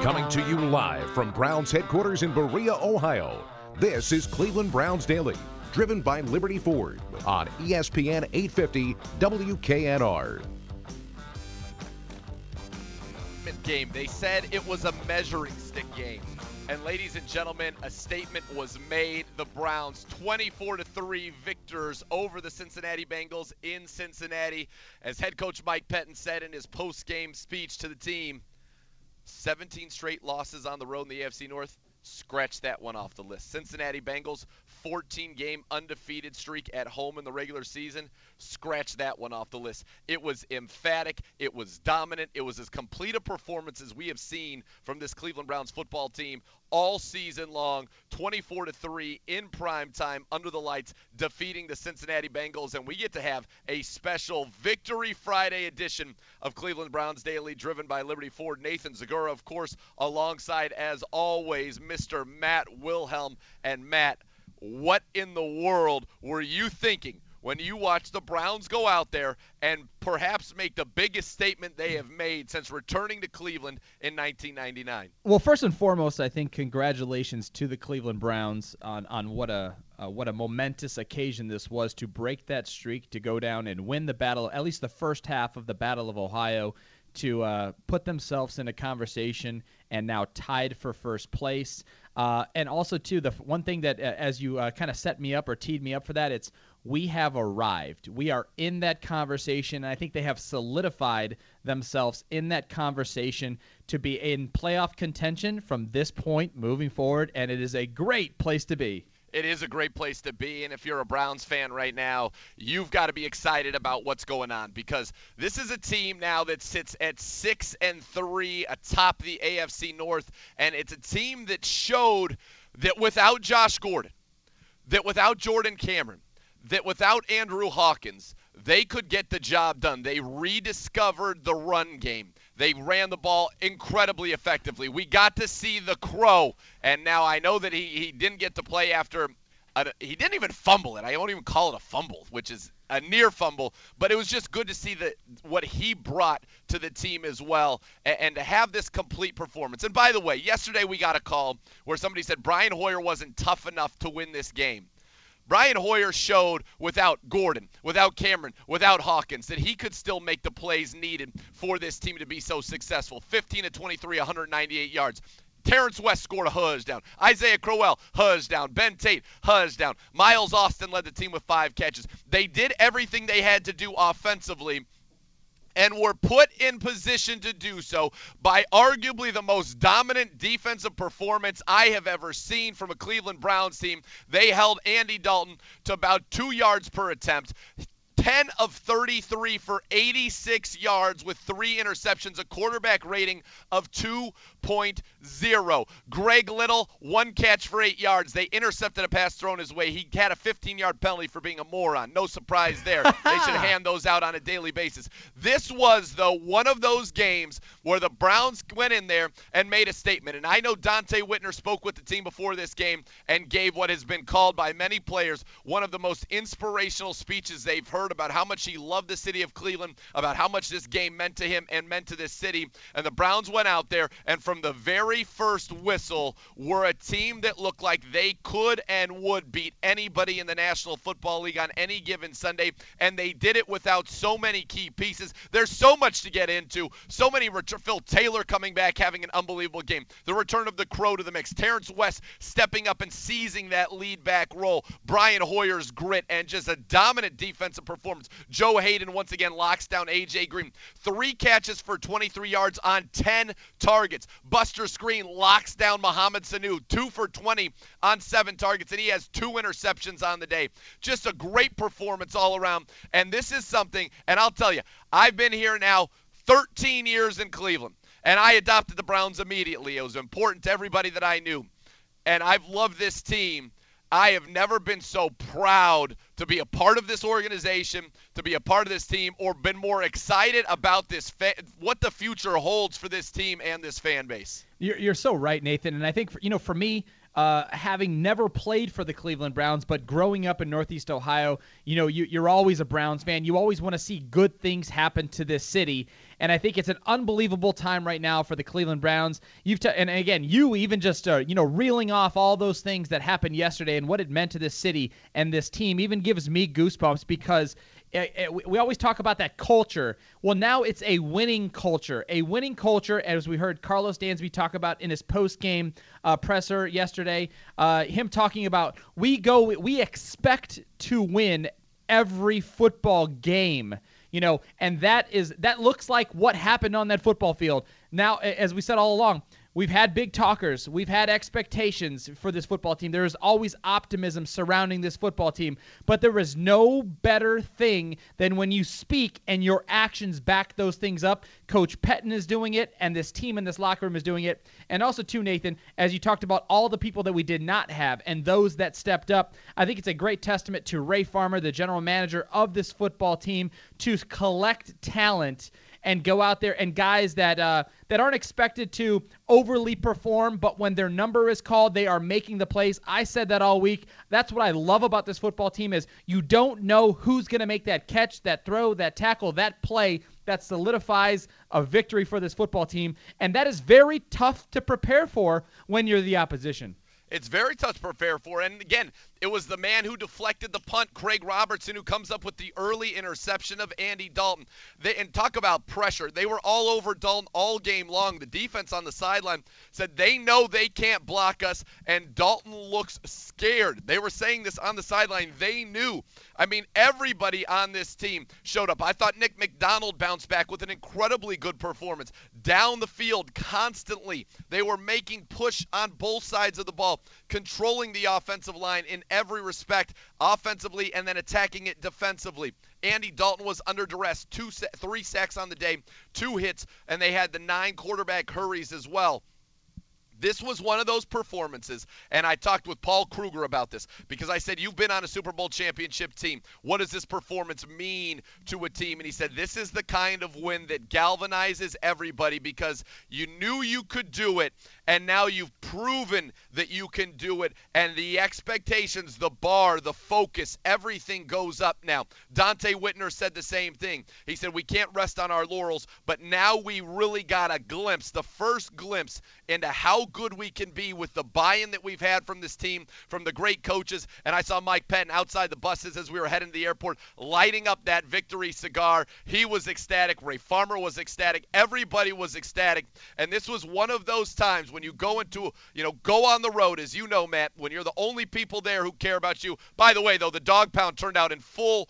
Coming to you live from Browns headquarters in Berea, Ohio, this is Cleveland Browns Daily, driven by Liberty Ford on ESPN 850 WKNR. Game. They said it was a measuring stick game. And ladies and gentlemen, a statement was made. The Browns 24-3 victors over the Cincinnati Bengals in Cincinnati. As head coach Mike Pettine said in his post-game speech to the team, 17 straight losses on the road in the AFC North. Scratch that one off the list. Cincinnati Bengals, 14-game undefeated streak at home in the regular season. Scratch that one off the list. It was emphatic. It was dominant. It was as complete a performance as we have seen from this Cleveland Browns football team all season long. 24-3 in prime time under the lights, defeating the Cincinnati Bengals. And we get to have a special Victory Friday edition of Cleveland Browns Daily, driven by Liberty Ford. Nathan Zagura, of course, alongside, as always, Mr. Matt Wilhelm. And Matt, what in the world were you thinking when you watched the Browns go out there and perhaps make the biggest statement they have made since returning to Cleveland in 1999? Well, first and foremost, I think congratulations to the Cleveland Browns on what a momentous occasion this was to break that streak, to go down and win the battle, at least the first half of the Battle of Ohio, to put themselves in a conversation and now tied for first place. And also, too, the one thing that, as you kind of set me up or teed me up for that, it's we have arrived. We are in that conversation, and I think they have solidified themselves in that conversation to be in playoff contention from this point moving forward, and it is a great place to be. It is a great place to be, and if you're a Browns fan right now, you've got to be excited about what's going on, because this is a team now that sits at 6-3 atop the AFC North, and it's a team that showed that without Josh Gordon, that without Jordan Cameron, that without Andrew Hawkins, they could get the job done. They rediscovered the run game. They ran the ball incredibly effectively. We got to see the Crow, and now I know that he didn't get to play after he didn't even fumble it. I won't even call it a fumble, which is a near fumble, but it was just good to see what he brought to the team as well, and to have this complete performance. And by the way, yesterday we got a call where somebody said Brian Hoyer wasn't tough enough to win this game. Brian Hoyer showed without Gordon, without Cameron, without Hawkins, that he could still make the plays needed for this team to be so successful. 15-23, 198 yards. Terrence West scored a touchdown. Isaiah Crowell, touchdown. Ben Tate, touchdown. Miles Austin led the team with 5 catches. They did everything they had to do offensively, and were put in position to do so by arguably the most dominant defensive performance I have ever seen from a Cleveland Browns team. They held Andy Dalton to about 2 yards per attempt. 10 of 33 for 86 yards with 3 interceptions, a quarterback rating of 2.0. Greg Little, 1 catch for 8 yards. They intercepted a pass thrown his way. He had a 15-yard penalty for being a moron. No surprise there. They should hand those out on a daily basis. This was, though, one of those games where the Browns went in there and made a statement. And I know Dante Whitner spoke with the team before this game and gave what has been called by many players one of the most inspirational speeches they've heard about how much he loved the city of Cleveland, about how much this game meant to him and meant to this city. And the Browns went out there, and from the very first whistle, were a team that looked like they could and would beat anybody in the National Football League on any given Sunday, and they did it without so many key pieces. There's so much to get into. So many Phil Taylor coming back, having an unbelievable game. The return of the Crow to the mix. Terrence West stepping up and seizing that lead back role. Brian Hoyer's grit and just a dominant defensive performance. Joe Hayden once again locks down A.J. Green. 3 catches for 23 yards on 10 targets. Buster Screen locks down Mohamed Sanu. 2 for 20 on 7 targets, and he has 2 interceptions on the day. Just a great performance all around. And this is something, and I'll tell you, I've been here now 13 years in Cleveland, and I adopted the Browns immediately. It was important to everybody that I knew. And I've loved this team. I have never been so proud to be a part of this organization, to be a part of this team, or been more excited about this what the future holds for this team and this fan base. You're so right, Nathan. And I think, for me, having never played for the Cleveland Browns, but growing up in Northeast Ohio, you're always a Browns fan. You always want to see good things happen to this city. And I think it's an unbelievable time right now for the Cleveland Browns. And again, you even just reeling off all those things that happened yesterday and what it meant to this city and this team even gives me goosebumps because we always talk about that culture. Well, now it's a winning culture. A winning culture, as we heard Carlos Dansby talk about in his post-game presser yesterday, him talking about we expect to win every football game. And that looks like what happened on that football field. Now, as we said all along, we've had big talkers. We've had expectations for this football team. There is always optimism surrounding this football team. But there is no better thing than when you speak and your actions back those things up. Coach Pettine is doing it, and this team in this locker room is doing it. And also, too, Nathan, as you talked about all the people that we did not have and those that stepped up, I think it's a great testament to Ray Farmer, the general manager of this football team, to collect talent and go out there and guys that aren't expected to overly perform, but when their number is called, they are making the plays. I said that all week. That's what I love about this football team is you don't know who's going to make that catch, that throw, that tackle, that play that solidifies a victory for this football team, and that is very tough to prepare for when you're the opposition. It's very tough to prepare for. And again, it was the man who deflected the punt, Craig Robertson, who comes up with the early interception of Andy Dalton. And talk about pressure. They were all over Dalton all game long. The defense on the sideline said they know they can't block us, and Dalton looks scared. They were saying this on the sideline. They knew. I mean, everybody on this team showed up. I thought Nick McDonald bounced back with an incredibly good performance. Down the field constantly. They were making push on both sides of the ball, controlling the offensive line in every respect, offensively and then attacking it defensively. Andy Dalton was under duress, 3 sacks on the day, 2 hits, and they had the 9 quarterback hurries as well. This was one of those performances, and I talked with Paul Kruger about this because I said, you've been on a Super Bowl championship team. What does this performance mean to a team? And he said, this is the kind of win that galvanizes everybody because you knew you could do it, and now you've proven that you can do it, and the expectations, the bar, the focus, everything goes up now. Dante Whitner said the same thing. He said, we can't rest on our laurels, but now we really got a glimpse, the first glimpse into how good we can be with the buy-in that we've had from this team, from the great coaches. And I saw Mike Pettine outside the buses as we were heading to the airport, lighting up that victory cigar. He was ecstatic. Ray Farmer was ecstatic. Everybody was ecstatic. And this was one of those times when you go go on the road, as you know, Matt, when you're the only people there who care about you. By the way, though, the dog pound turned out in full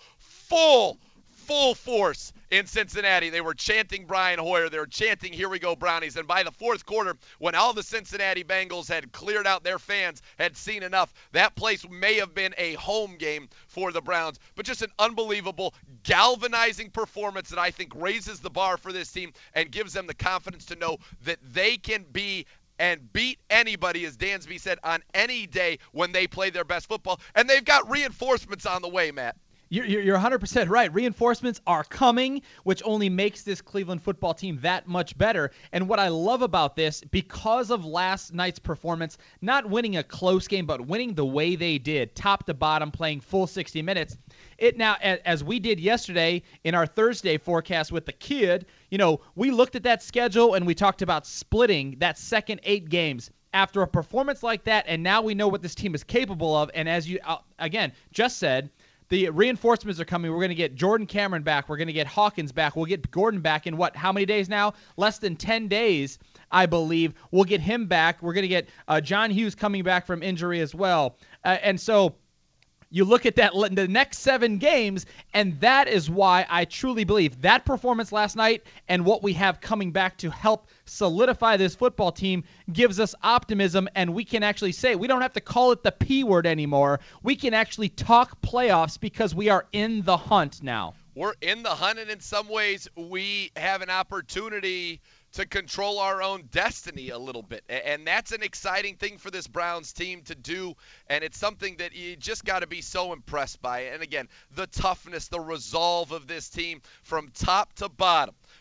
force in Cincinnati. They were chanting Brian Hoyer. They were chanting, here we go, Brownies. And by the fourth quarter, when all the Cincinnati Bengals had cleared out their fans, had seen enough, that place may have been a home game for the Browns. But just an unbelievable, galvanizing performance that I think raises the bar for this team and gives them the confidence to know that they can be and beat anybody, as Dansby said, on any day when they play their best football. And they've got reinforcements on the way, Matt. You're 100% right. Reinforcements are coming, which only makes this Cleveland football team that much better. And what I love about this, because of last night's performance, not winning a close game, but winning the way they did, top to bottom, playing full 60 minutes, it now, as we did yesterday in our Thursday forecast with the kid, we looked at that schedule and we talked about splitting that second 8 games. After a performance like that, and now we know what this team is capable of, and as you, again, just said, the reinforcements are coming. We're going to get Jordan Cameron back. We're going to get Hawkins back. We'll get Gordon back in how many days now? Less than 10 days, I believe. We'll get him back. We're going to get John Hughes coming back from injury as well. And so you look at that, the next 7 games, and that is why I truly believe that performance last night and what we have coming back to help solidify this football team gives us optimism, and we can actually say, we don't have to call it the P word anymore. We can actually talk playoffs because we are in the hunt now. We're in the hunt, and in some ways we have an opportunity to control our own destiny a little bit. And that's an exciting thing for this Browns team to do, and it's something that you just got to be so impressed by. And again, the toughness, the resolve of this team from top to bottom,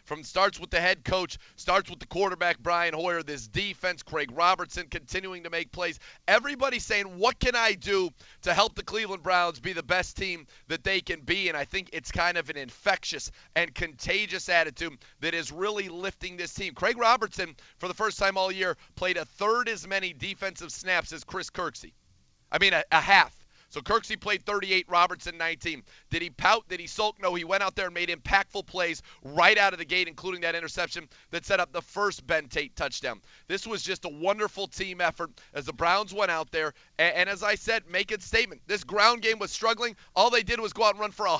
Starts with the head coach, starts with the quarterback, Brian Hoyer, this defense, Craig Robertson continuing to make plays. Everybody's saying, what can I do to help the Cleveland Browns be the best team that they can be? And I think it's kind of an infectious and contagious attitude that is really lifting this team. Craig Robertson, for the first time all year, played a third as many defensive snaps as Chris Kirksey. I mean, a half. So Kirksey played 38, Robertson 19. Did he pout? Did he sulk? No, he went out there and made impactful plays right out of the gate, including that interception that set up the first Ben Tate touchdown. This was just a wonderful team effort as the Browns went out there. And as I said, make a statement. This ground game was struggling. All they did was go out and run for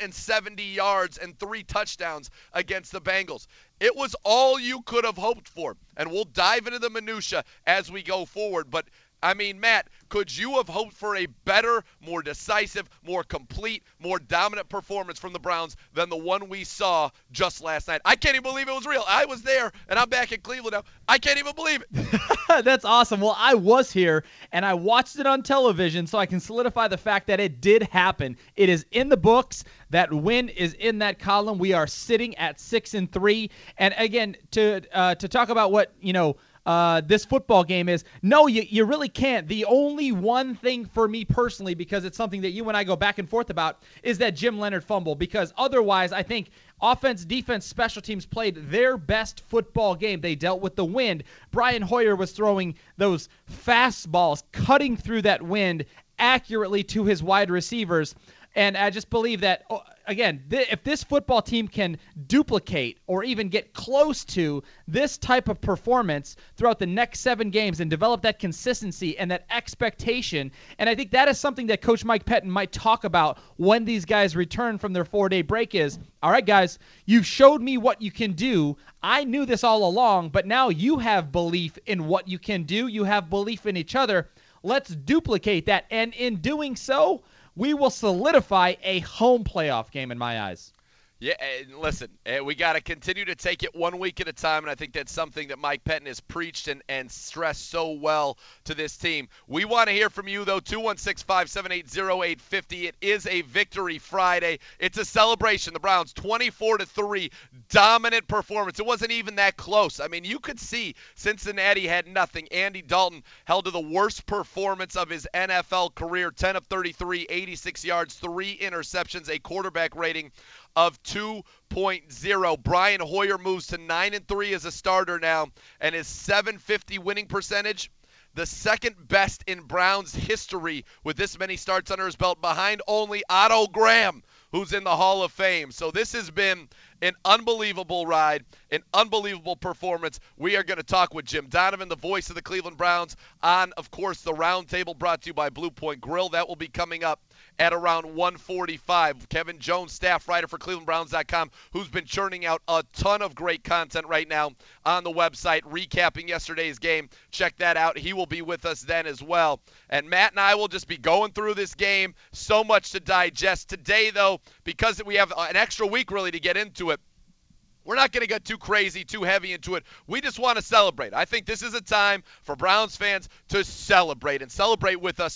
170 yards and 3 touchdowns against the Bengals. It was all you could have hoped for. And we'll dive into the minutia as we go forward. But I mean, Matt, could you have hoped for a better, more decisive, more complete, more dominant performance from the Browns than the one we saw just last night? I can't even believe it was real. I was there, and I'm back in Cleveland now. I can't even believe it. That's awesome. Well, I was here, and I watched it on television, so I can solidify the fact that it did happen. It is in the books. That win is in that column. We are sitting at 6-3. And again, to talk about what, this football game is, no, you really can't. The only one thing for me personally, because it's something that you and I go back and forth about, is that Jim Leonhard fumble, because otherwise I think offense, defense, special teams played their best football game. They dealt with the wind. Brian Hoyer was throwing those fastballs, cutting through that wind accurately to his wide receivers. And I just believe that, again, if this football team can duplicate or even get close to this type of performance throughout the next 7 games and develop that consistency and that expectation, and I think that is something that Coach Mike Pettine might talk about when these guys return from their 4-day break is, all right, guys, you've showed me what you can do. I knew this all along, but now you have belief in what you can do. You have belief in each other. Let's duplicate that, and in doing so, we will solidify a home playoff game in my eyes. Yeah, and listen, we got to continue to take it one week at a time, and I think that's something that Mike Pettine has preached and stressed so well to this team. We want to hear from you, though, 216-578-0850. It is a Victory Friday. It's a celebration. The Browns, 24-3, dominant performance. It wasn't even that close. I mean, you could see Cincinnati had nothing. Andy Dalton held to the worst performance of his NFL career, 10 of 33, 86 yards, 3 interceptions, a quarterback rating of 2.0. Brian Hoyer moves to 9-3 as a starter now, and his .750 winning percentage, the second best in Browns history with this many starts under his belt, behind only Otto Graham, who's in the Hall of Fame. So this has been an unbelievable ride, an unbelievable performance. We are going to talk with Jim Donovan, the voice of the Cleveland Browns, on, of course, the Roundtable brought to you by Blue Point Grill. That will be coming up at around 1:45. Kevin Jones, staff writer for ClevelandBrowns.com, who's been churning out a ton of great content right now on the website, recapping yesterday's game. Check that out. He will be with us then as well. And Matt and I will just be going through this game. So much to digest. Today, though, because we have an extra week really to get into it, we're not going to get too crazy, too heavy into it. We just want to celebrate. I think this is a time for Browns fans to celebrate, and celebrate with us,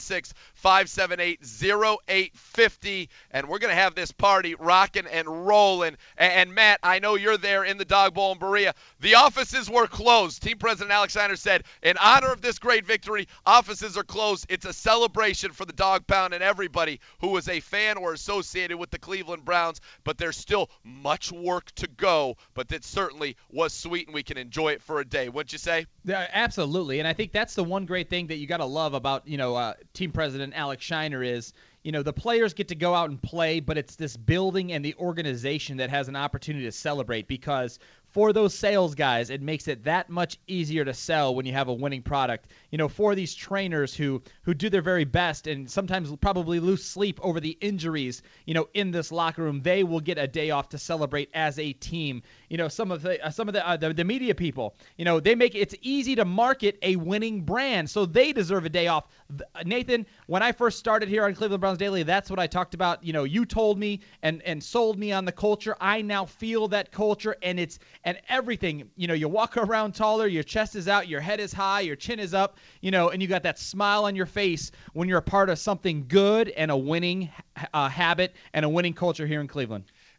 216-578-0850. And we're going to have this party rocking and rolling. And Matt, I know you're there in the Dog Bowl in Berea. The offices were closed. Team President Alex Steiner said, in honor of this great victory, offices are closed. It's a celebration for the Dog Pound and everybody who was a fan or associated with the Cleveland Browns. But there's still much work to go, but that certainly was sweet, and we can enjoy it for a day, wouldn't you say? Yeah, absolutely. And I think that's the one great thing that you got to love about, team president Alex Steiner is, the players get to go out and play, but it's this building and the organization that has an opportunity to celebrate, because for those sales guys, it makes it that much easier to sell when you have a winning product. For these trainers who do their very best and sometimes probably lose sleep over the injuries, in this locker room, they will get a day off to celebrate as a team. Some of the media people, they make it's easy to market a winning brand, so they deserve a day off. Nathan, when I first started here on Cleveland Browns Daily, that's what I talked about. You told me and sold me on the culture. I now feel that culture, and everything. You walk around taller, your chest is out, your head is high, your chin is up, and you got that smile on your face when you're a part of something good and a winning habit and a winning culture here in Cleveland.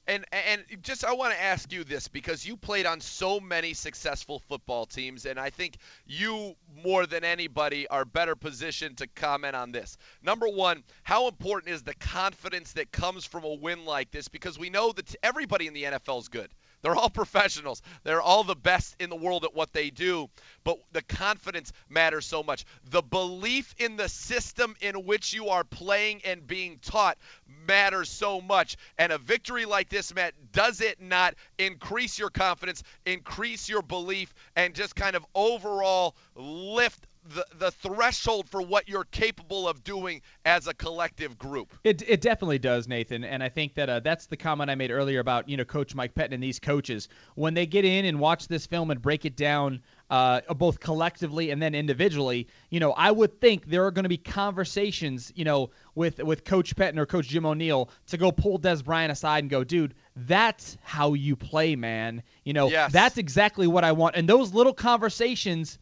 And just I want to ask you this, because you played on so many successful football teams, and I think you more than anybody are better positioned to comment on this. Number one, how important is the confidence that comes from a win like this? Because we know that everybody in the NFL is good. They're all professionals. They're all the best in the world at what they do. But the confidence matters so much. The belief in the system in which you are playing and being taught matters so much. And a victory like this, Matt, does it not increase your confidence, increase your belief, and just kind of overall lift the threshold for what you're capable of doing as a collective group? It definitely does, Nathan, and I think that that's the comment I made earlier about Coach Mike Pettine and these coaches. When they get in and watch this film and break it down both collectively and then individually, I would think there are going to be conversations, with Coach Pettine or Coach Jim O'Neill to go pull Des Bryant aside and go, dude, that's how you play, man. Yes. That's exactly what I want. And those little conversations,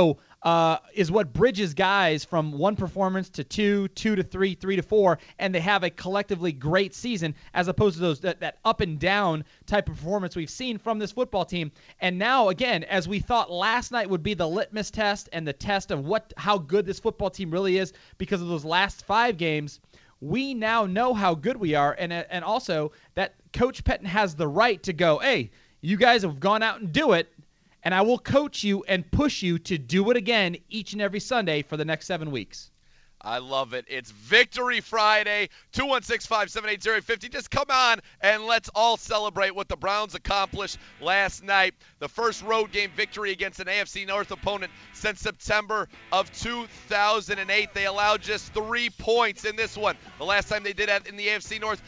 is what bridges guys from one performance to two to three to four, and they have a collectively great season, as opposed to those that up and down type of performance we've seen from this football team. And now, again, as we thought last night would be the litmus test and the test of how good this football team really is because of those last 5 games, we now know how good we are, and also that Coach Pettine has the right to go, hey, you guys have gone out and do it, and I will coach you and push you to do it again each and every Sunday for the next 7 weeks. I love it. It's Victory Friday, 216-578-0850. Just come on and let's all celebrate what the Browns accomplished last night. The first road game victory against an AFC North opponent since September of 2008. They allowed just 3 points in this one. The last time they did that in the AFC North,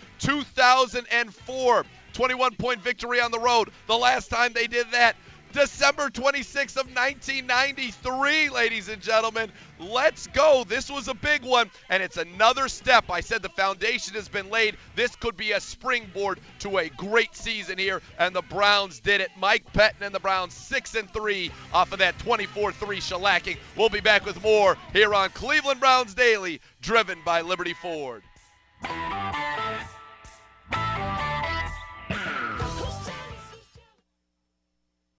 2004. 21-point victory on the road. The last time they did that, December 26th of 1993, ladies and gentlemen. Let's go. This was a big one, and it's another step. I said the foundation has been laid. This could be a springboard to a great season here, and the Browns did it. Mike Pettine and the Browns 6-3 off of that 24-3 shellacking. We'll be back with more here on Cleveland Browns Daily, driven by Liberty Ford.